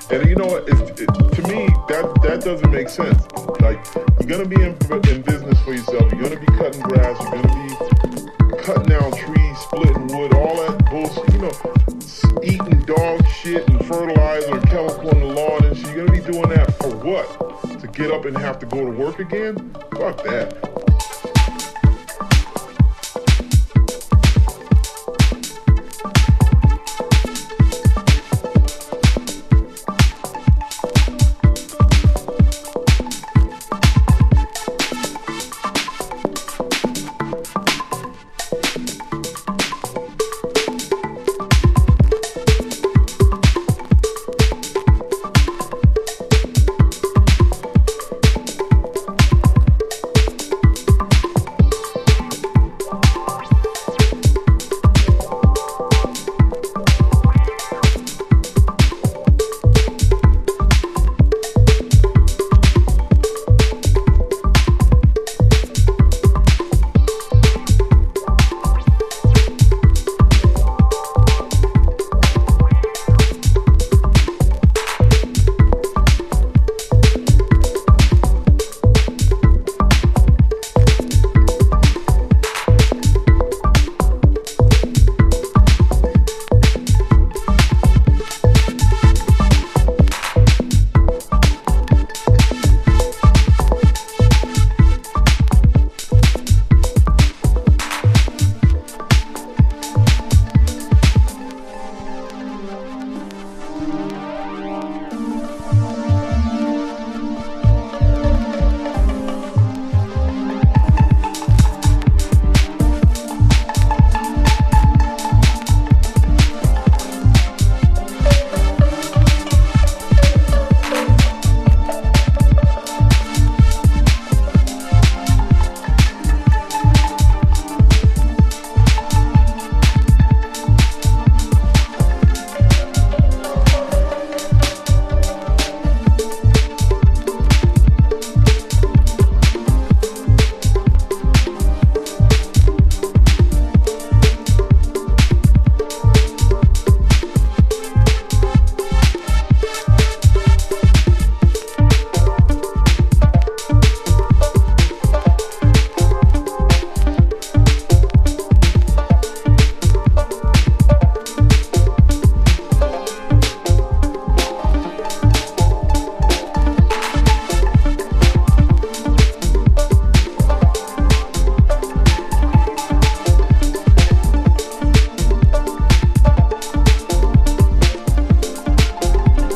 And you know what? To me, that doesn't make sense. Like, you're gonna be in business for yourself. You're gonna be cutting grass. You're gonna be cutting down trees, splitting wood, all that bullshit. You know, eating dog shit and fertilizer and chemical on the lawn and shit. You're gonna be doing that for what? To get up and have to go to work again? Fuck that.